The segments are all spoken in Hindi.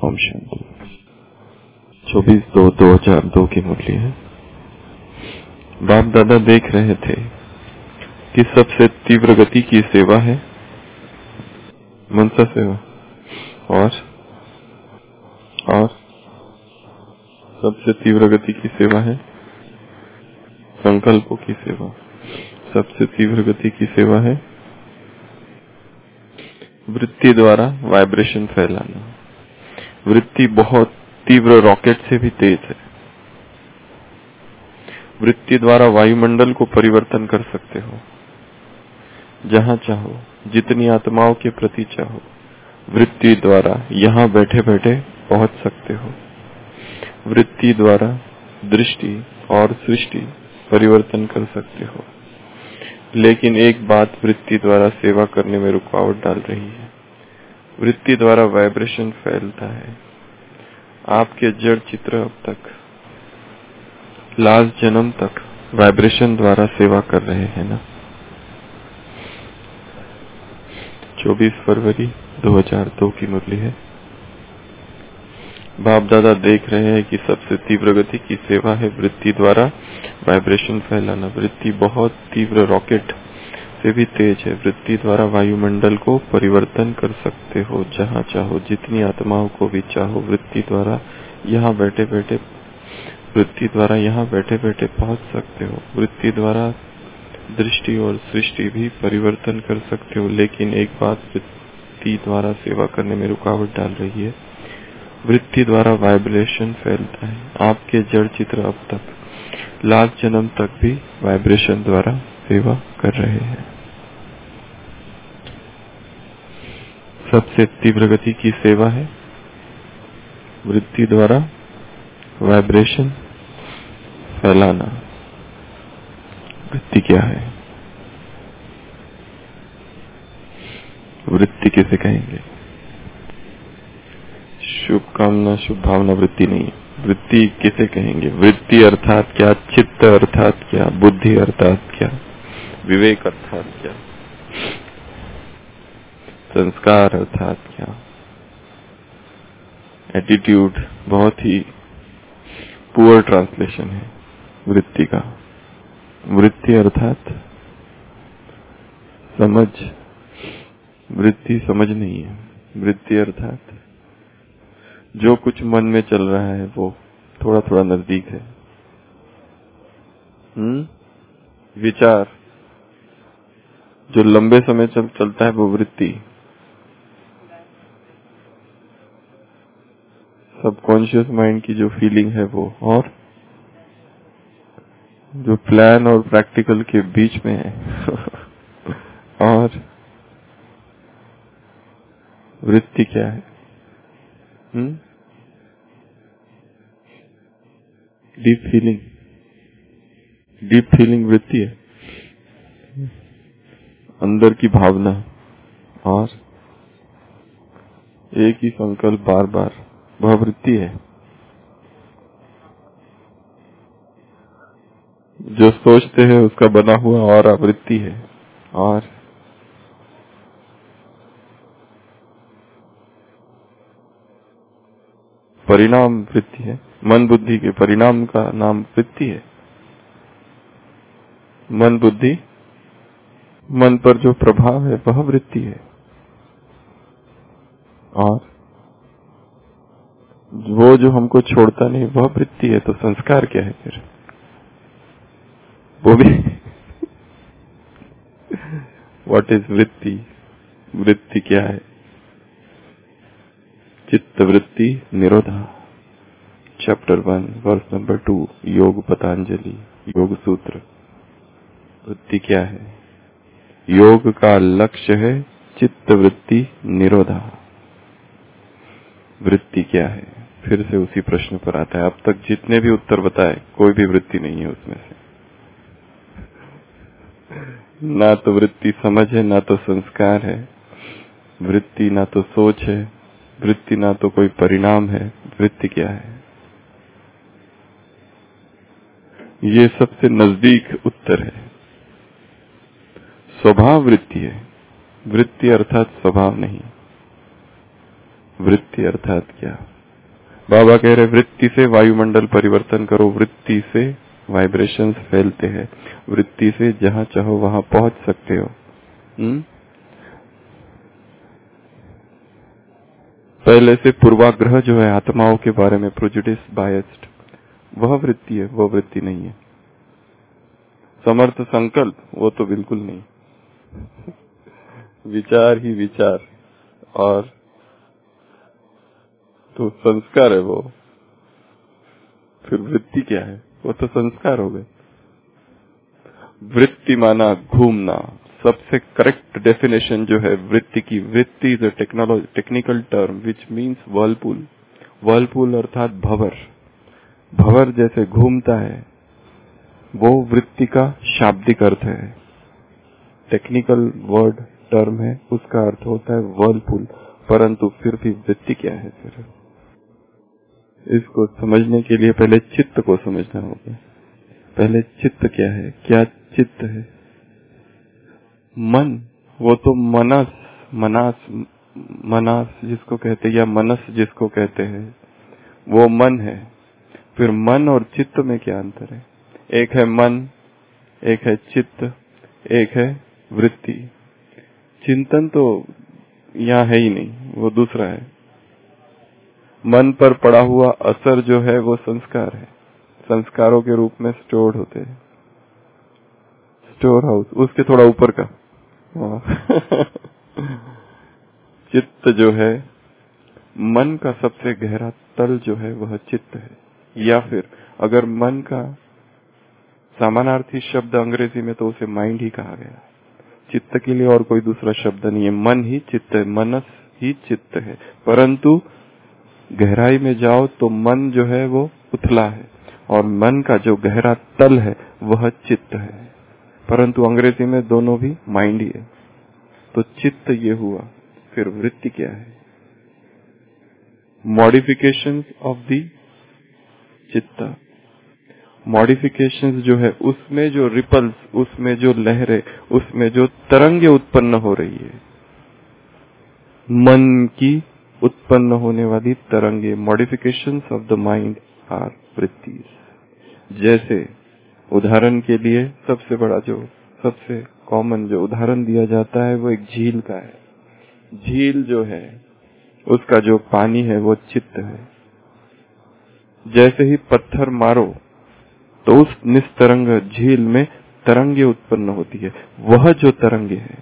ओम शांति। 24/2/2002 की मुरली है। बाप दादा देख रहे थे कि सबसे तीव्र गति की सेवा है मनसा सेवा और सबसे तीव्र गति की सेवा है संकल्पों की सेवा। सबसे तीव्र गति की सेवा है वृत्ति द्वारा वाइब्रेशन फैलाना। वृत्ति बहुत तीव्र रॉकेट से भी तेज है। वृत्ति द्वारा वायुमंडल को परिवर्तन कर सकते हो, जहां चाहो, जितनी आत्माओं के प्रति चाहो। वृत्ति द्वारा यहाँ बैठे बैठे पहुंच सकते हो। वृत्ति द्वारा दृष्टि और सृष्टि परिवर्तन कर सकते हो। लेकिन एक बात वृत्ति द्वारा सेवा करने में रुकावट डाल रही है। वृत्ति द्वारा वाइब्रेशन फैलता है। आपके जड़ चित्र अब तक लास्ट जन्म तक वाइब्रेशन द्वारा सेवा कर रहे हैं ना। 24 फरवरी 2002 की मुरली है। बाप दादा देख रहे हैं कि सबसे तीव्र गति की सेवा है वृत्ति द्वारा वाइब्रेशन फैलाना। वृत्ति बहुत तीव्र रॉकेट से भी तेज है। वृत्ति द्वारा वायुमंडल को परिवर्तन कर सकते हो, जहां चाहो, जितनी आत्माओं को भी चाहो। वृत्ति द्वारा यहाँ बैठे बैठे पहुंच सकते हो। वृत्ति द्वारा दृष्टि और सृष्टि भी परिवर्तन कर सकते हो। लेकिन एक बात वृत्ति द्वारा सेवा करने में रुकावट डाल रही है। वृत्ति द्वारा वाइब्रेशन फैलता है। आपके जड़ चित्र अब तक लास्ट जन्म तक भी वाइब्रेशन द्वारा सेवा कर रहे हैं। सबसे तीव्र गति की सेवा है वृत्ति द्वारा वाइब्रेशन फैलाना। वृत्ति क्या है? वृत्ति किसे कहेंगे? शुभ कामना शुभ भावना वृत्ति नहीं है। वृत्ति किसे कहेंगे? वृत्ति अर्थात क्या? चित्त अर्थात क्या? बुद्धि अर्थात क्या? विवेक अर्थात क्या? संस्कार अर्थात क्या? एटीट्यूड बहुत ही पुअर ट्रांसलेशन है वृत्ति का। वृत्ति अर्थात समझ। वृत्ति समझ नहीं है। वृत्ति अर्थात जो कुछ मन में चल रहा है वो थोड़ा थोड़ा नजदीक है। विचार जो लंबे समय चलता है वो वृत्ति। सबकॉन्शियस माइंड की जो फीलिंग है वो, और जो प्लान और प्रैक्टिकल के बीच में है और वृत्ति क्या है? डीप फीलिंग वृत्ति है। अंदर की भावना और एक ही संकल्प बार बार, वह वृत्ति है। जो सोचते हैं उसका बना हुआ और वृत्ति है। और परिणाम वृत्ति है। मन बुद्धि के परिणाम का नाम वृत्ति है। मन बुद्धि, मन पर जो प्रभाव है वह वृत्ति है। और वो जो हमको छोड़ता नहीं वह वृत्ति है। तो संस्कार क्या है फिर? वो भी व्हाट इज वृत्ति? वृत्ति क्या है? चित्त वृत्ति निरोधा। चैप्टर 1 वर्स नंबर 2 योग पतंजलि योग सूत्र। वृत्ति क्या है? योग का लक्ष्य है चित्त वृत्ति निरोधा। वृत्ति क्या है? फिर से उसी प्रश्न पर आता है। अब तक जितने भी उत्तर बताए कोई भी वृत्ति नहीं है उसमें से। ना तो वृत्ति समझ है, ना तो संस्कार है। वृत्ति ना तो सोच है। वृत्ति ना तो कोई परिणाम है। वृत्ति क्या है? ये सबसे नजदीक उत्तर है। स्वभाव वृत्ति है। वृत्ति अर्थात स्वभाव नहीं। वृत्ति अर्थात क्या? बाबा कह रहे वृत्ति से वायुमंडल परिवर्तन करो, वृत्ति से वाइब्रेशंस फैलते हैं, वृत्ति से जहां चाहो वहां पहुंच सकते हो। पहले से पूर्वाग्रह जो है आत्माओं के बारे में, प्रेजुडिस, बायस्ड, वह वृत्ति है, वह वृत्ति नहीं है। समर्थ संकल्प वो तो बिल्कुल नहीं, विचार ही विचार, और तो संस्कार है वो, फिर वृत्ति क्या है? वो तो संस्कार हो गए। वृत्ति माना घूमना। सबसे करेक्ट डेफिनेशन जो है वृत्ति की, vritti is a technical term which means whirlpool. Whirlpool अर्थात भंवर। भंवर जैसे घूमता है, वो वृत्ति का शाब्दिक अर्थ है, टेक्निकल वर्ड टर्म है, उसका अर्थ होता है वर्लपूल। परंतु फिर भी वृत्ति क्या है? फिर इसको समझने के लिए पहले चित्त को समझना होगा। पहले चित्त क्या है? क्या चित्त है? मन, वो तो मनास जिसको कहते हैं, या मनस जिसको कहते हैं, वो मन है। फिर मन और चित्त में क्या अंतर है? एक है मन, एक है चित्त, एक है वृत्ति। चिंतन तो यहाँ है ही नहीं, वो दूसरा है। मन पर पड़ा हुआ असर जो है वो संस्कार है, संस्कारों के रूप में स्टोर्ड होते हैं, स्टोर हाउस, उसके थोड़ा ऊपर का। चित्त जो है, मन का सबसे गहरा तल जो है वह चित्त है। या फिर अगर मन का समानार्थी शब्द अंग्रेजी में तो उसे माइंड ही कहा गया। चित्त के लिए और कोई दूसरा शब्द नहीं है, मन ही चित्त है, मनस ही चित्त है। परंतु गहराई में जाओ तो मन जो है वो उथला है, और मन का जो गहरा तल है वह चित्त है। परंतु अंग्रेजी में दोनों भी माइंड ही है। तो चित्त ये हुआ। फिर वृत्ति क्या है? मॉडिफिकेशंस ऑफ दी चित्त। मॉडिफिकेशंस जो है उसमें जो रिपल्स, उसमें जो लहरें, उसमें जो तरंगे उत्पन्न हो रही है, मन की उत्पन्न होने वाली तरंगे, modifications of the mind are vrittis. जैसे उदाहरण के लिए सबसे बड़ा जो सबसे कॉमन जो उदाहरण दिया जाता है वो एक झील का है। झील जो है उसका जो पानी है वो चित्त है। जैसे ही पत्थर मारो तो उस निस्तरंग झील में तरंगे उत्पन्न होती है, वह जो तरंगे है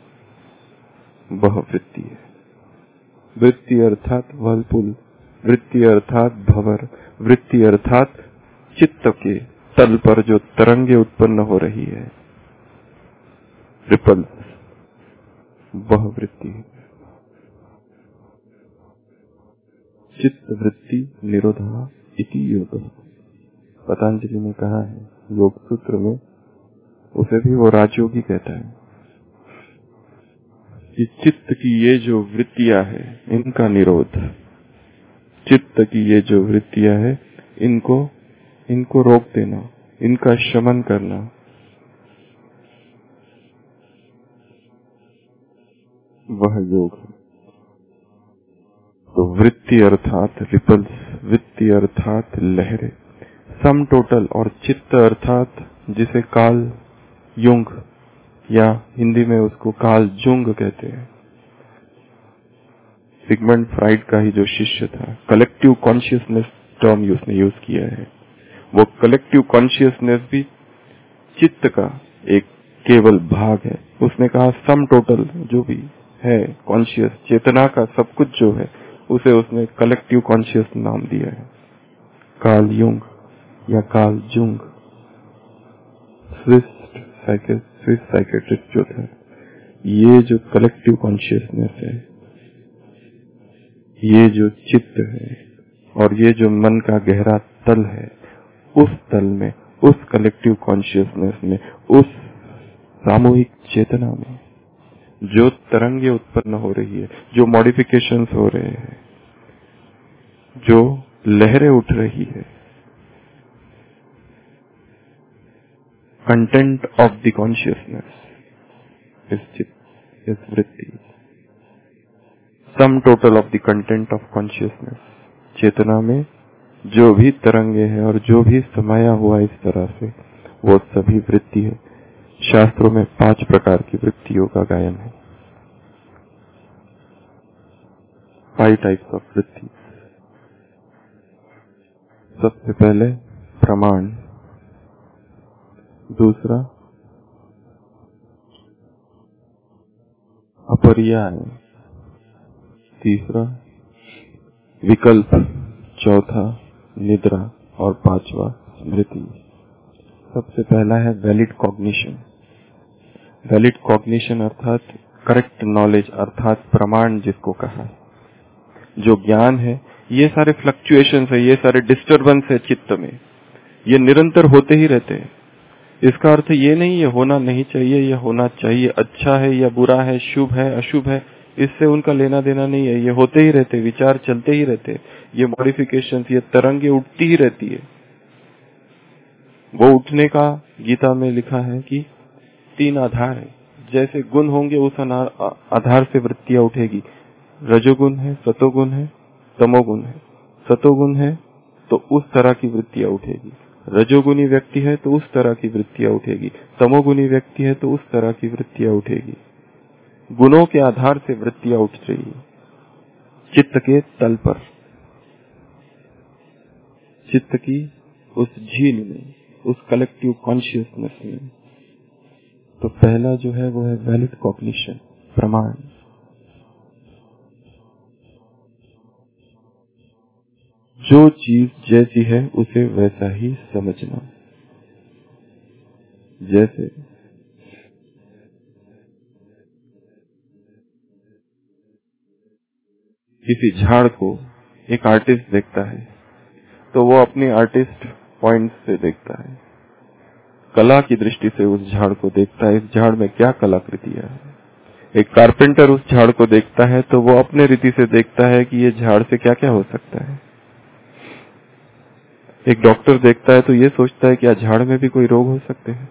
वह वृत्ति है। वृत्ति अर्थात वर्लपूल, वृत्ति अर्थात भंवर, वृत्ति अर्थात चित्त के तल पर जो तरंगे उत्पन्न हो रही है, रिपल, वह वृत्ति है। चित्त वृत्ति निरोधा इति योग, पतंजलि ने कहा है योग सूत्र में, उसे भी वो राजयोगी कहता है कि चित्त की ये जो वृत्तियां है इनका निरोध, चित्त की ये जो वृत्तियां है इनको रोक देना, इनका शमन करना, वह योग है। तो वृत्ति अर्थात रिपल्स, वृत्ति अर्थात लहरें, सम टोटल, और चित्त अर्थात जिसे काल युंग या हिंदी में उसको काल जुंग कहते हैं, सिगमंड फ्राइड का ही जो शिष्य था, कलेक्टिव कॉन्शियसनेस टर्म उसने यूज किया है। वो कलेक्टिव कॉन्शियसनेस भी चित्त का एक केवल भाग है। उसने कहा सम टोटल जो भी है कॉन्शियस, चेतना का सब कुछ जो है, उसे उसने कलेक्टिव कॉन्शियस नाम दिया है, कार्ल युंग या कार्ल जुंग, स्विस साइकेट्रिस्ट जो था। ये जो कलेक्टिव कॉन्शियसनेस है, ये जो चित्त है, और ये जो मन का गहरा तल है, उस तल में, उस कलेक्टिव कॉन्शियसनेस में, उस सामूहिक चेतना में जो तरंगे उत्पन्न हो रही है, जो मॉडिफिकेशंस हो रहे हैं, जो लहरें उठ रही है, कंटेंट ऑफ द कॉन्शियसनेस इस चित्त, इस वृत्ति, some total of the content of consciousness, चेतना में जो भी तरंगे हैं और जो भी समाया हुआ इस तरह से, वो सभी वृत्ति है। शास्त्रों में 5 प्रकार की वृत्तियों का गायन है। 5 टाइप्स ऑफ वृत्ति। सबसे पहले प्रमाण, दूसरा अपर्याय, तीसरा विकल्प, चौथा निद्रा और 5वां स्मृति। सबसे पहला है वैलिड कॉग्निशन। वैलिड कॉग्निशन अर्थात करेक्ट नॉलेज, अर्थात प्रमाण जिसको कहा है। जो ज्ञान है, ये सारे फ्लक्चुएशंस है, ये सारे डिस्टर्बेंस है चित्त में, ये निरंतर होते ही रहते हैं। इसका अर्थ ये नहीं ये होना नहीं चाहिए, ये होना चाहिए, अच्छा है या बुरा है, शुभ है अशुभ है, इससे उनका लेना देना नहीं है। ये होते ही रहते, विचार चलते ही रहते, ये मॉडिफिकेशंस, ये तरंगे उठती ही रहती है। वो उठने का गीता में लिखा है कि 3 आधार है। जैसे गुण होंगे उस आधार से वृत्तियां उठेगी। रजोगुण है, सतोगुण है, तमोगुण है। सतोगुण है तो उस तरह की वृत्तियां उठेगी, रजोगुणी व्यक्ति है तो उस तरह की वृत्तियां उठेगी, तमोगुणी व्यक्ति है तो उस तरह की वृत्तियां उठेगी। गुणों के आधार से वृत्तियां उठ रही है चित्त के तल पर, चित्त की उस झील में, उस कलेक्टिव कॉन्शियसनेस में। तो पहला जो है वो है वैलिड कॉग्निशन, प्रमाण। जो चीज जैसी है उसे वैसा ही समझना। जैसे किसी झाड़ को एक आर्टिस्ट देखता है तो वो अपनी आर्टिस्ट पॉइंट से देखता है, कला की दृष्टि से उस झाड़ को देखता है, इस झाड़ में क्या कलाकृतियां है। एक कारपेंटर उस झाड़ को देखता है तो वो अपने रीति से देखता है कि ये झाड़ से क्या क्या हो सकता है। एक डॉक्टर देखता है तो ये सोचता है कि झाड़ में भी कोई रोग हो सकते हैं।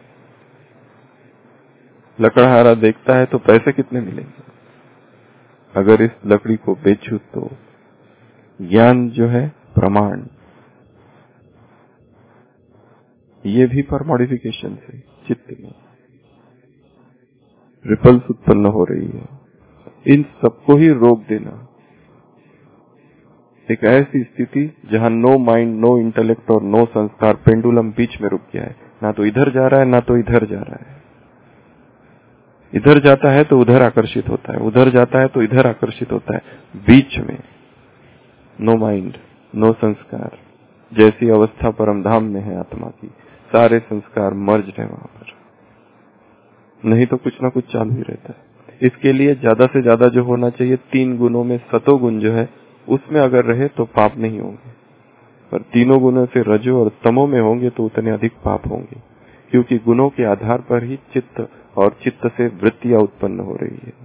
लकड़हारा देखता है तो पैसे कितने मिलेंगे अगर इस लकड़ी को बेचूं तो। ज्ञान जो है प्रमाण, ये भी पर मॉडिफिकेशन से चित्त में रिपल्स उत्पन्न हो रही है। इन सबको ही रोक देना, एक ऐसी स्थिति जहां नो माइंड, नो इंटेलेक्ट और नो संस्कार, पेंडुलम बीच में रुक गया है। ना तो इधर जा रहा है ना तो इधर जा रहा है। इधर जाता है तो उधर आकर्षित होता है, उधर जाता है तो इधर आकर्षित होता है। बीच में नो माइंड, नो संस्कार जैसी अवस्था परम धाम में है आत्मा की। सारे संस्कार मर्ज है वहां पर, नहीं तो कुछ ना कुछ चालू ही रहता है। इसके लिए ज्यादा से ज्यादा जो होना चाहिए 3 गुणों में सतोगुण जो है उसमें अगर रहे तो पाप नहीं होंगे, पर तीनों गुणों से रजो और तमो में होंगे तो उतने अधिक पाप होंगे, क्योंकि गुणों के आधार पर ही चित्त और चित्त से वृत्तियां उत्पन्न हो रही है।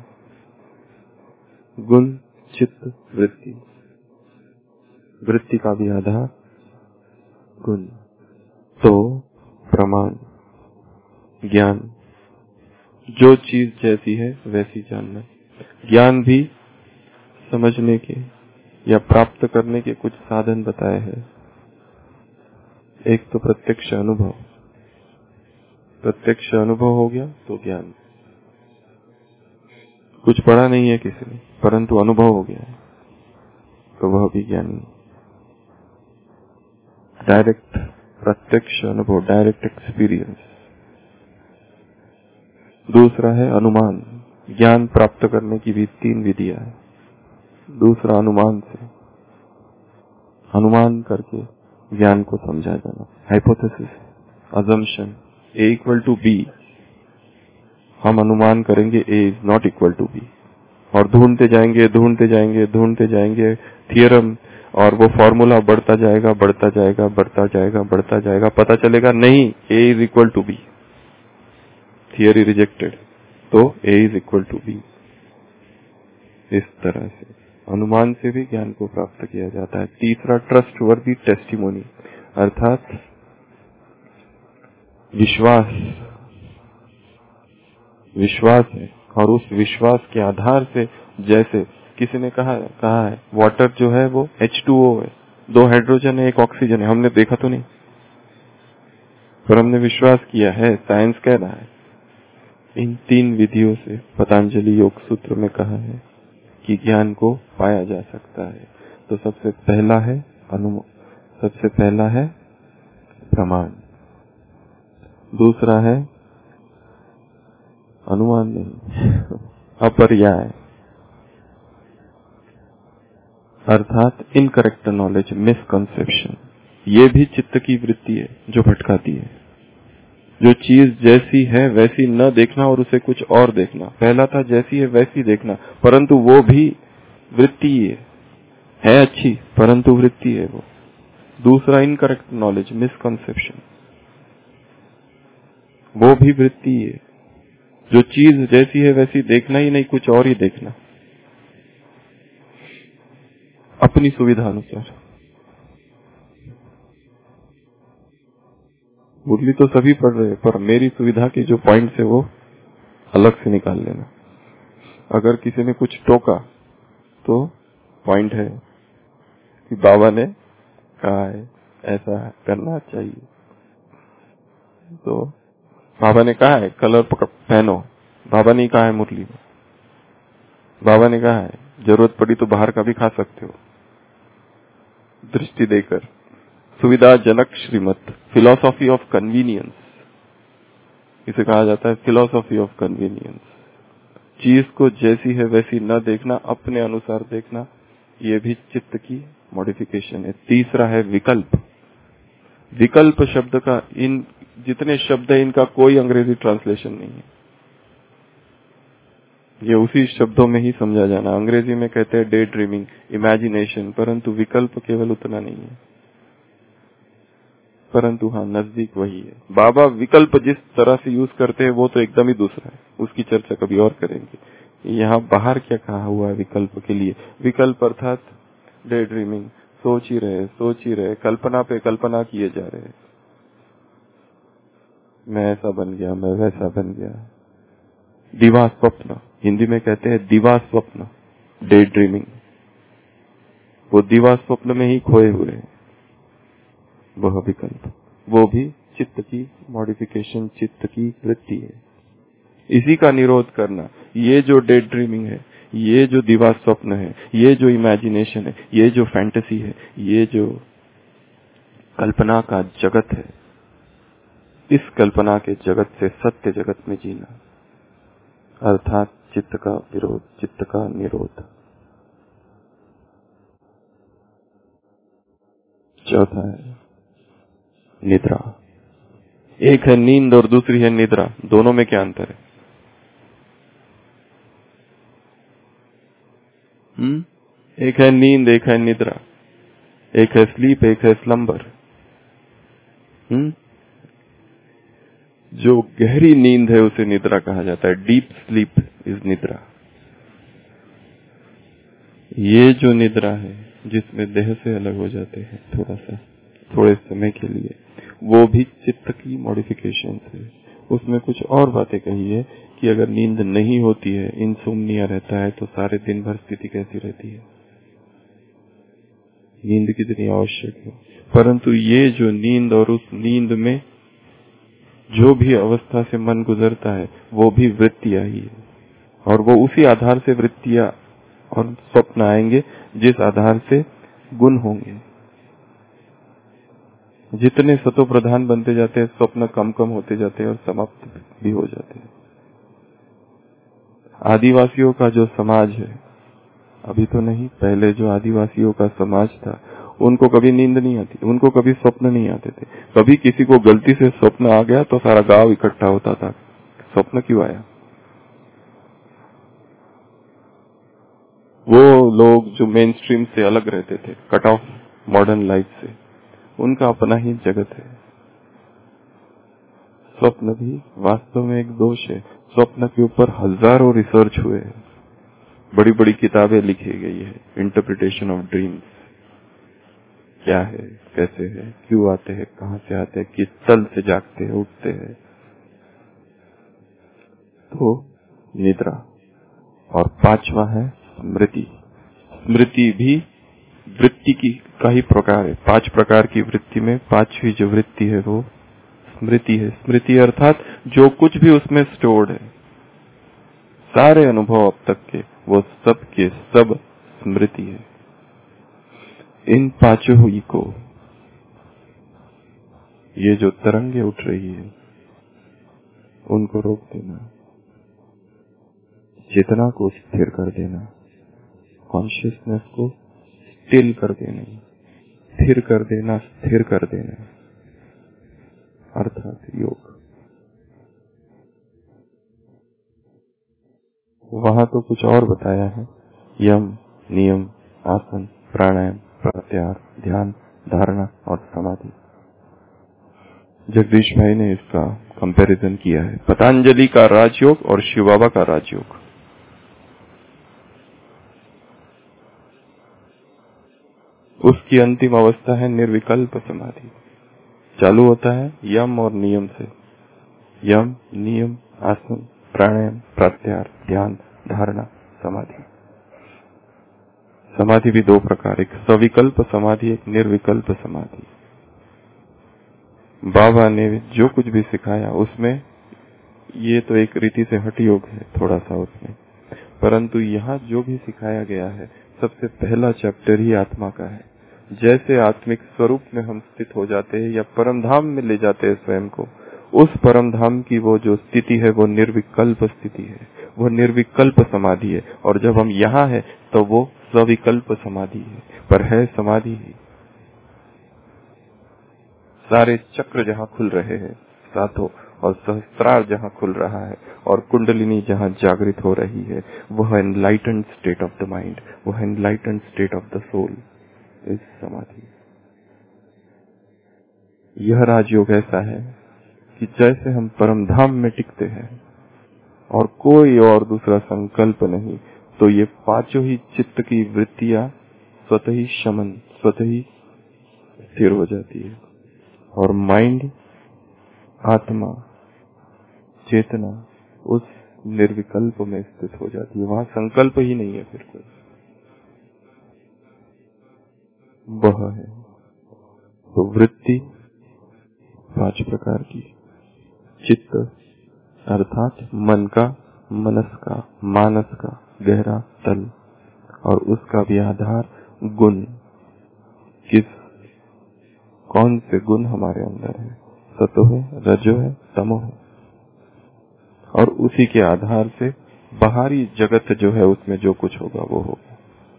गुण, चित्त, वृत्ति, वृत्ति का भी आधार गुण। तो प्रमाण, ज्ञान, जो चीज जैसी है वैसी जानना। ज्ञान भी समझने के या प्राप्त करने के कुछ साधन बताए हैं। एक तो प्रत्यक्ष अनुभव, प्रत्यक्ष अनुभव हो गया तो ज्ञान। कुछ पढ़ा नहीं है किसी ने परंतु अनुभव हो गया है तो वह भी ज्ञानी। डायरेक्ट प्रत्यक्ष अनुभव, डायरेक्ट एक्सपीरियंस। दूसरा है अनुमान, ज्ञान प्राप्त करने की भी 3 विधियां है। दूसरा अनुमान से, अनुमान करके ज्ञान को समझा जाना। हाइपोथेसिस, अजम्पशन, A = B, हम अनुमान करेंगे A is not equal to B और ढूंढते जाएंगे ढूंढते जाएंगे ढूंढते जाएंगे थियरम, और वो फॉर्मूला बढ़ता जाएगा बढ़ता जाएगा बढ़ता जाएगा बढ़ता जाएगा, पता चलेगा नहीं A is equal to B, theory rejected, तो A is equal to B। इस तरह से अनुमान से भी ज्ञान को प्राप्त किया जाता है। तीसरा ट्रस्टवर्दी टेस्टिमोनी, अर्थात विश्वास, विश्वास है और उस विश्वास के आधार से, जैसे किसी ने कहा है वाटर जो है वो H2O है, 2 हाइड्रोजन है, 1 ऑक्सीजन है, हमने देखा तो नहीं, पर हमने विश्वास किया है, साइंस कह रहा है। इन 3 विधियों से पतंजलि योग सूत्र में कहा है कि ज्ञान को पाया जा सकता है। तो सबसे पहला है प्रमाण, दूसरा है अनुमान नहीं अपर्याय, अर्थात इनकरेक्ट नॉलेज, मिसकंसेप्शन। ये भी चित्त की वृत्ति है जो भटकाती है। जो चीज जैसी है वैसी न देखना और उसे कुछ और देखना। पहला था जैसी है वैसी देखना, परंतु वो भी वृत्ति है अच्छी, परंतु वृत्ति है वो। दूसरा इनकरेक्ट नॉलेज, मिसकंसेप्शन, वो भी वृत्ति है। जो चीज जैसी है वैसी देखना ही नहीं, कुछ और ही देखना अपनी सुविधा अनुसार। मुरली तो सभी पढ़ रहे हैं, पर मेरी सुविधा के जो पॉइंट है वो अलग से निकाल लेना। अगर किसी ने कुछ टोका तो पॉइंट है कि बाबा ने कहा है ऐसा करना चाहिए, तो बाबा ने कहा है कलर पहनो, बाबा ने कहा है मुरली में, बाबा ने कहा है जरूरत पड़ी तो बाहर का भी खा सकते हो, दृष्टि देकर। सुविधाजनक श्रीमत, फिलॉसॉफी ऑफ कन्वीनियंस, इसे कहा जाता है फिलॉसॉफी ऑफ कन्वीनियंस। चीज को जैसी है वैसी न देखना, अपने अनुसार देखना, ये भी चित्त की मॉडिफिकेशन है। तीसरा है विकल्प। विकल्प शब्द का, इन जितने शब्द है इनका कोई अंग्रेजी ट्रांसलेशन नहीं है, ये उसी शब्दों में ही समझा जाना। अंग्रेजी में कहते हैं डे ड्रीमिंग, इमेजिनेशन, परंतु विकल्प केवल उतना नहीं है, परंतु हाँ नजदीक वही है। बाबा विकल्प जिस तरह से यूज करते हैं वो तो एकदम ही दूसरा है, उसकी चर्चा कभी और करेंगे। यहाँ बाहर क्या कहा हुआ है विकल्प के लिए? विकल्प अर्थात डे ड्रीमिंग, सोच ही रहे, कल्पना पे कल्पना किए जा रहे हैं। मैं ऐसा बन गया, मैं वैसा बन गया। दिवा स्वप्न, हिंदी में कहते हैं दिवा स्वप्न, डे ड्रीमिंग। वो दिवा स्वप्न में ही खोए हुए हैं, वह विकल्प, वो भी चित्त की मॉडिफिकेशन, चित्त की वृत्ति है। इसी का निरोध करना। ये जो डे ड्रीमिंग है, ये जो दिवा स्वप्न है, ये जो इमेजिनेशन है, ये जो फैंटेसी है, ये जो कल्पना का जगत है, इस कल्पना के जगत से सत्य जगत में जीना, अर्थात चित्त का विरोध, चित्त का निरोध। चौथा है निद्रा। एक है नींद और दूसरी है निद्रा, दोनों में क्या अंतर है? एक है नींद, एक है निद्रा, एक है स्लीप, एक है स्लंबर। जो गहरी नींद है उसे निद्रा कहा जाता है, डीप स्लीप इज निद्रा। ये जो निद्रा है जिसमें देह से अलग हो जाते हैं थोड़े समय के लिए, वो भी चित्त की मॉडिफिकेशन है। उसमें कुछ और बातें कही है कि अगर नींद नहीं होती है, इंसोम्निया रहता है, तो सारे दिन भर स्थिति कैसी रहती है, नींद कितनी आवश्यक है। परंतु ये जो नींद और उस नींद में जो भी अवस्था से मन गुजरता है वो भी वृत्तियां ही है, और वो उसी आधार से वृत्तियां और स्वप्न आएंगे जिस आधार से गुण होंगे। जितने सतो प्रधान बनते जाते हैं, स्वप्न कम कम होते जाते हैं और समाप्त भी हो जाते हैं। आदिवासियों का जो समाज है, अभी तो नहीं, पहले जो आदिवासियों का समाज था, उनको कभी नींद नहीं आती, उनको कभी स्वप्न नहीं आते थे। कभी किसी को गलती से स्वप्न आ गया तो सारा गांव इकट्ठा होता था, स्वप्न क्यों आया? वो लोग जो मेन स्ट्रीम से अलग रहते थे, कट ऑफ मॉडर्न लाइफ से, उनका अपना ही जगत है। स्वप्न भी वास्तव में एक दोष है। स्वप्न के ऊपर हजारों रिसर्च हुए हैं, बड़ी बड़ी किताबें लिखी गई है, इंटरप्रिटेशन ऑफ ड्रीम्स, क्या है, कैसे है, क्यों आते हैं, कहां से आते हैं, किस तल से जागते हैं, उठते हैं। तो निद्रा। और पांचवा है स्मृति। स्मृति भी वृत्ति की का ही प्रकार है। 5 प्रकार की वृत्ति में 5वीं जो वृत्ति है वो स्मृति है। स्मृति अर्थात जो कुछ भी उसमें स्टोर्ड है, सारे अनुभव अब तक के, वो सब के सब स्मृति है। इन 5 ही को, ये जो तरंगे उठ रही है, उनको रोक देना, चेतना को स्थिर कर देना, कॉन्शियसनेस को स्टिल कर देना, स्थिर कर देना, स्थिर कर देना, अर्थात योग। वहां तो कुछ और बताया है, यम, नियम, आसन, प्राणायाम, प्रत्याहार, ध्यान, धारणा और समाधि। जगदीश भाई ने इसका कंपैरिजन किया है, पतंजलि का राजयोग और शिव बाबा का राजयोग। उसकी अंतिम अवस्था है निर्विकल्प समाधि। चालू होता है यम और नियम से, यम, नियम, आसन, प्राणायाम, प्रत्याहार, ध्यान, धारणा, समाधि। समाधि भी 2 प्रकार, एक सविकल्प समाधि, एक निर्विकल्प समाधि। बाबा ने जो कुछ भी सिखाया उसमें, ये तो एक रीति से हठ योग है थोड़ा सा उसमें, परंतु यहाँ जो भी सिखाया गया है, सबसे पहला चैप्टर ही आत्मा का है। जैसे आत्मिक स्वरूप में हम स्थित हो जाते हैं या परम धाम में ले जाते हैं स्वयं को, उस परम धाम की वो जो स्थिति है वो निर्विकल्प स्थिति है, वो निर्विकल्प समाधि है। और जब हम यहाँ है तो वो सविकल्प समाधि है, पर है समाधि ही। सारे चक्र जहाँ खुल रहे हैं, सातों, और सहस्त्रार जहाँ खुल रहा है, और कुंडलिनी जहाँ जागृत हो रही है, वह enlightened state of the mind, वह enlightened state of the soul is samadhi. यह राजयोग ऐसा है कि जैसे हम परम धाम में टिकते हैं और कोई और दूसरा संकल्प नहीं, तो ये 5 ही चित्त की वृत्तियां स्वतः ही शमन, स्वतः ही स्थिर हो जाती है, और माइंड, आत्मा, चेतना उस निर्विकल्प में स्थित हो जाती है। वहां संकल्प ही नहीं है, फिर कोई वह है। तो वृत्ति 5 प्रकार की, चित्त अर्थात मन का, मनस का, मानस का गहरा तल, और उसका भी आधार गुण, कौन से गुण हमारे अंदर है, सतो है, रजो है, तमो है, और उसी के आधार से बाहरी जगत जो है उसमें जो कुछ होगा वो होगा।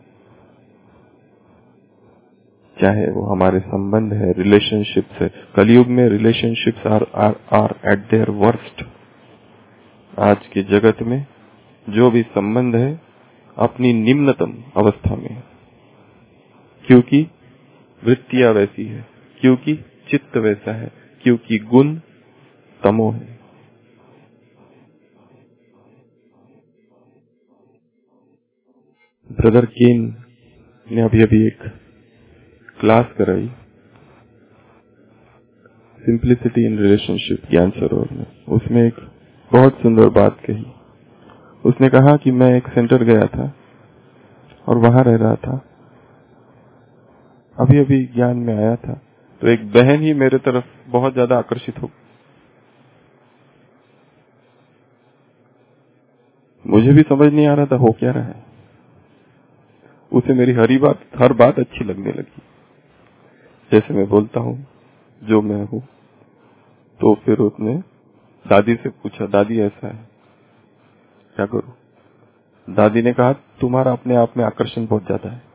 चाहे वो हमारे संबंध है, रिलेशनशिप्स है। कलयुग में relationships are at their worst. आज के जगत में जो भी संबंध है अपनी निम्नतम अवस्था में है, क्योंकि वृत्तियां वैसी है, क्योंकि चित्त वैसा है, क्योंकि गुण तमो है। ब्रदर केन ने अभी एक क्लास कराई, सिंप्लिसिटी इन रिलेशनशिप, ज्ञान सरोवर में। उसमें एक बहुत सुंदर बात कही। उसने कहा कि मैं एक सेंटर गया था और वहां रह रहा था, अभी ज्ञान में आया था, तो एक बहन ही मेरे तरफ बहुत ज्यादा आकर्षित हो। मुझे भी समझ नहीं आ रहा था हो क्या रहा है। उसे मेरी हर बात अच्छी लगने लगी। जैसे मैं बोलता हूँ जो मैं हूँ, तो फिर उसने दादी से पूछा, दादी ऐसा है, क्या करूं? दादी ने कहा, तुम्हारा अपने आप में आकर्षण बहुत ज्यादा है,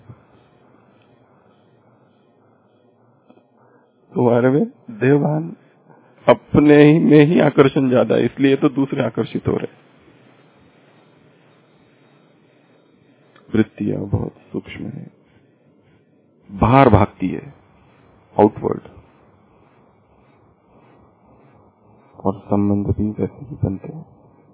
तुम्हारे में देवभान अपने ही में ही आकर्षण ज्यादा है, इसलिए तो दूसरे आकर्षित हो रहे। वृत्तियां बहुत सूक्ष्म है, बाहर भागती है, आउटवर्ड, और संबंध भी वैसे ही बनते हैं।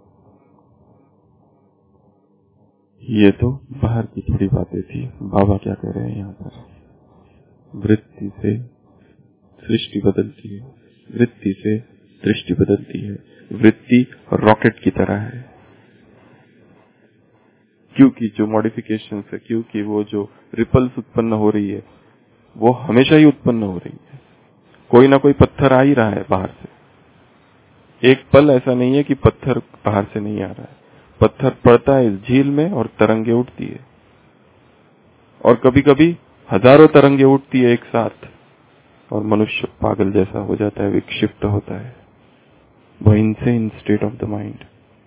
ये तो बाहर की थोड़ी बातें थी। बाबा क्या कह रहे हैं यहाँ पर? वृत्ति से सृष्टि बदलती है, वृत्ति से दृष्टि बदलती है। वृत्ति रॉकेट की तरह है, क्योंकि जो मॉडिफिकेशन है, क्योंकि वो जो रिपल्स उत्पन्न हो रही है वो हमेशा ही उत्पन्न हो रही है। कोई ना कोई पत्थर आ ही रहा है बाहर से। एक पल ऐसा नहीं है कि पत्थर बाहर से नहीं आ रहा है। पत्थर पड़ता है इस झील में और तरंगे उठती है, और कभी कभी हजारों तरंगे उठती है एक साथ, और मनुष्य पागल जैसा हो जाता है, विक्षिप्त होता है। वो insane state of the mind.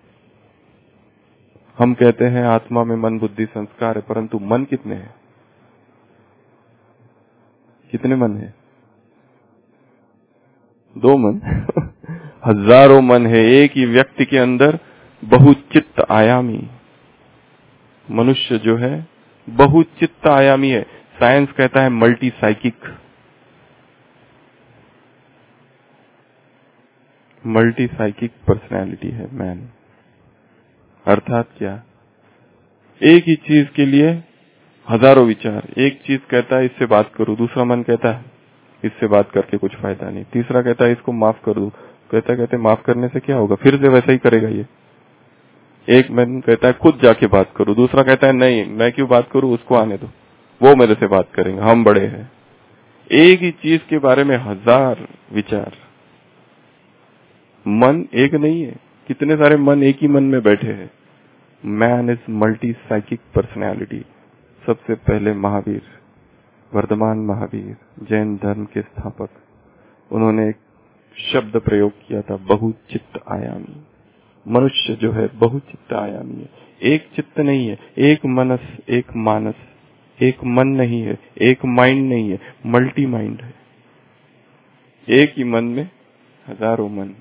हम कहते हैं आत्मा में मन बुद्धि संस्कार है, परंतु मन कितने हैं? कितने मन है? 2 मन। हजारों मन है एक ही व्यक्ति के अंदर। बहुचित्त आयामी मनुष्य जो है बहुचित्त आयामी है। साइंस कहता है multi psychic. Multi psychic personality है मैन। अर्थात क्या? एक ही चीज के लिए हजारों विचार। एक चीज कहता है इससे बात करूं, दूसरा मन कहता है इससे बात करके कुछ फायदा नहीं, तीसरा कहता है इसको माफ कर दूं, कहते कहते माफ करने से क्या होगा, फिर से वैसा ही करेगा ये। एक मन कहता है खुद जाके बात करूं, दूसरा कहता है नहीं मैं क्यों बात करूं, उसको आने दो, वो मेरे से बात करेंगे, हम बड़े हैं। एक ही चीज के बारे में हजार विचार। मन एक नहीं है, कितने सारे मन एक ही मन में बैठे हैं। Man is multi psychic personality. सबसे पहले महावीर, वर्धमान महावीर, जैन धर्म के स्थापक, उन्होंने एक शब्द प्रयोग किया था, बहुचित्त आयामी। मनुष्य जो है बहुचित्त आयामी है। एक चित्त नहीं है, एक मनस, एक मानस, एक मन नहीं है, एक माइंड नहीं है, मल्टी माइंड है। एक ही मन में हजारों मन।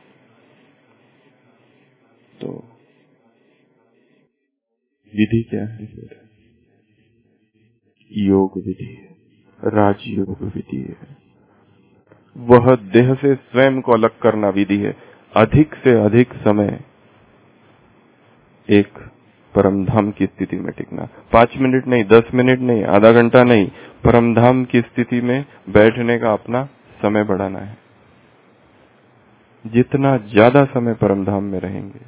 तो विधि क्या है फिर? योग विधि है, राजयोग विधि है। वह देह से स्वयं को अलग करना विधि है। अधिक से अधिक समय एक परमधाम की स्थिति में टिकना। 5 मिनट नहीं, 10 मिनट नहीं, आधा घंटा नहीं, परमधाम की स्थिति में बैठने का अपना समय बढ़ाना है। जितना ज्यादा समय परमधाम में रहेंगे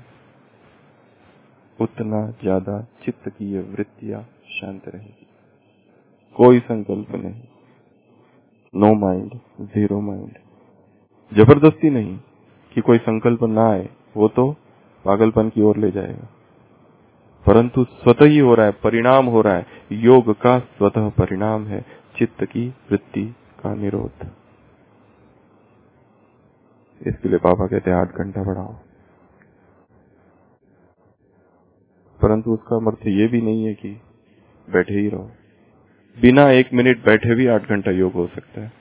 उतना ज्यादा चित्त की ये वृत्तियां शांत रहेगी। कोई संकल्प नहीं, नो माइंड, जीरो माइंड। जबरदस्ती नहीं कि कोई संकल्प ना आए, वो तो पागलपन की ओर ले जाएगा, परंतु स्वतः ही हो रहा है, परिणाम हो रहा है। योग का स्वतः परिणाम है चित्त की वृत्ति का निरोध। इसके लिए बाबा कहते हैं 8 घंटा बढ़ाओ, परंतु उसका अर्थ ये भी नहीं है कि बैठे ही रहो। बिना 1 मिनट बैठे भी 8 घंटा योग हो सकता है।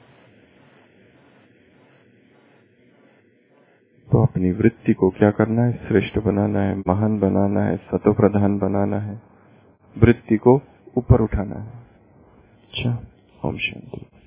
तो अपनी वृत्ति को क्या करना है? श्रेष्ठ बनाना है, महान बनाना है, सतो प्रधान बनाना है, वृत्ति को ऊपर उठाना है। अच्छा, ओम शांति।